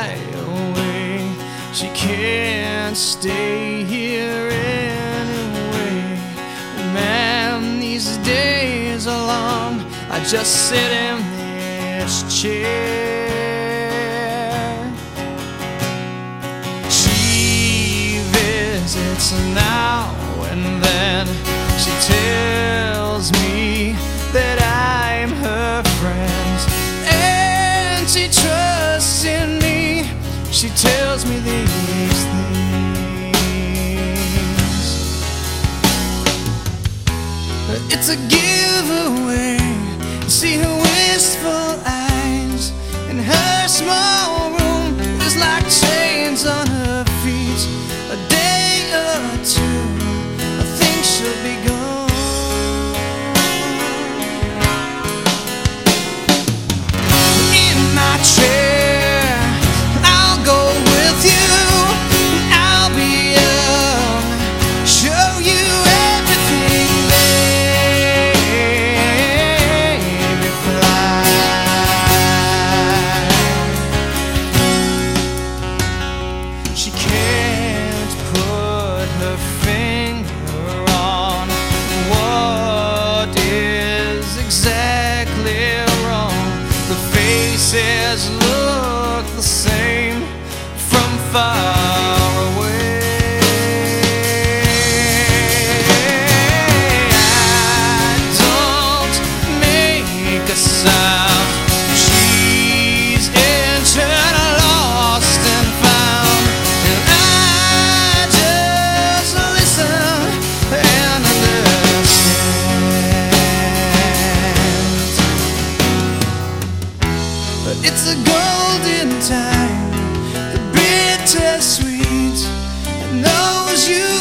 fly away. She can't stay here anyway. Man, these days are long. I just sit in this chair. She visits now and then. She tells me that I'm her friend, and she trusts in me. She tells me these things. It's a giveaway. See her wistful eyes in her small room. It's like chains on her feet. A day or two, I think she'll be gone. In my chair, I'll go with you. I'll be young, show you everything, baby, fly. She can't put her finger on what is exactly wrong. The faces look the same from far away. I don't make a sound. She's entered, lost and found, and I just listen and understand. It's a golden time, the bittersweet, and knows you